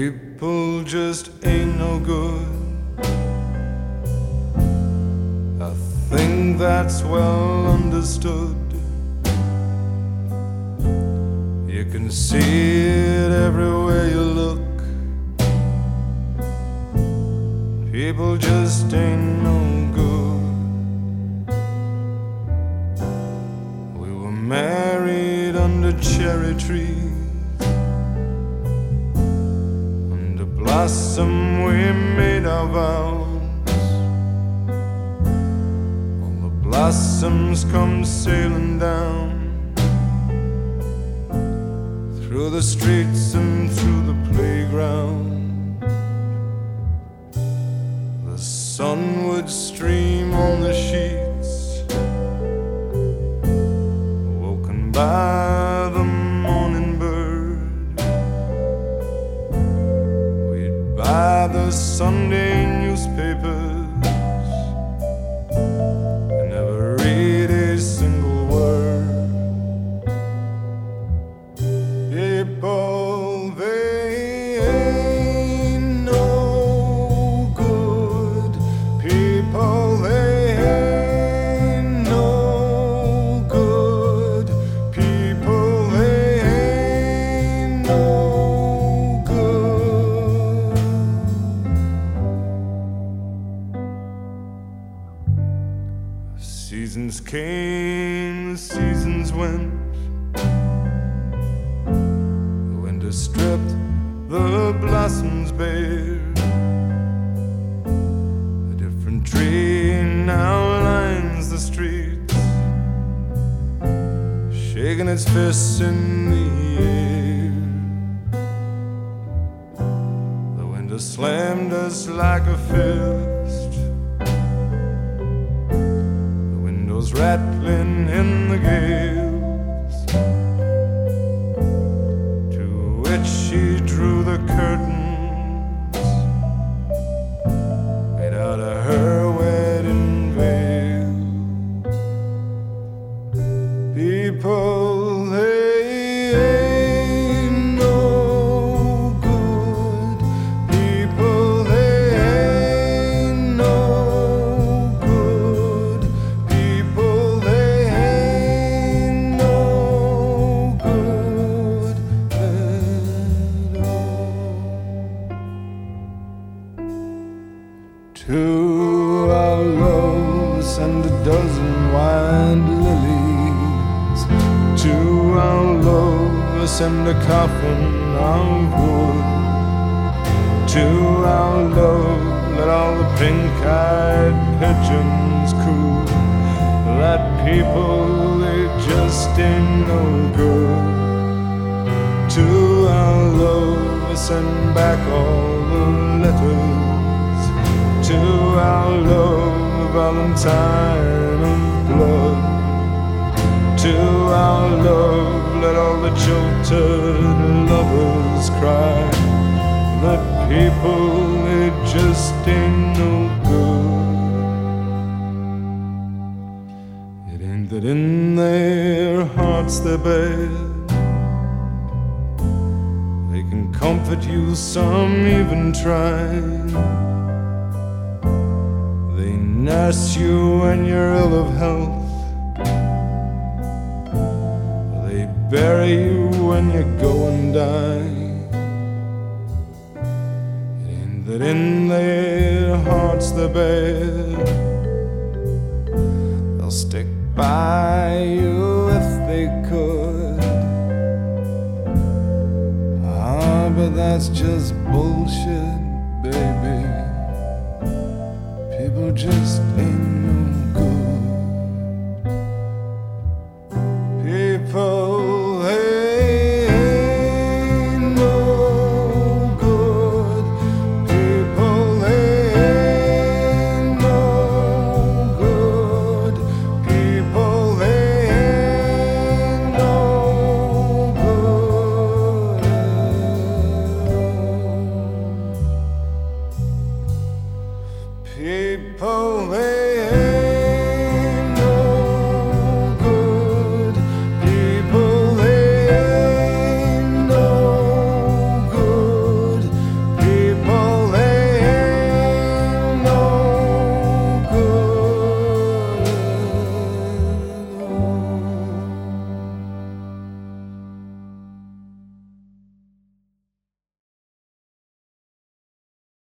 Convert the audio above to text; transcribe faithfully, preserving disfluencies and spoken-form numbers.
People just ain't no good. I think that's well understood. You can see it everywhere you look. People just ain't no good. We were married under cherry trees. Blossom, we made our vows. All the blossoms come sailing down through the streets and through the playground. The sun would stream on the sheets, woken by the morning bird. By the Sunday newspapers and never read a single word. People, they ain't no good. People, they ain't no good. People, they ain't no good. Seasons came, seasons went. The winter stripped the blossoms bare. A different tree now lines the streets, shaking its fists in the air. The winter slammed us like a fist, rattling in the gales, to which she drew the curtains made out of her wedding veil. People, they ain't no good. People, they ain't no good. To our loves and a dozen wild lilies. To our loves and a coffin of wood. To our love, let all the pink-eyed pigeons coo. That people, they just ain't no good. To our love, send back all the letters. To our love, Valentine of blood. To our love, let all the jilted lovers cry. That people, they just ain't no good. It ain't that in their hearts they're bad. They can comfort you, some even try. Nurse you when you're ill of health. They bury you when you go and die. It ain't that in their hearts they're bad. They'll stick by you if they could. Ah, but that's just bullshit, baby. People just ain't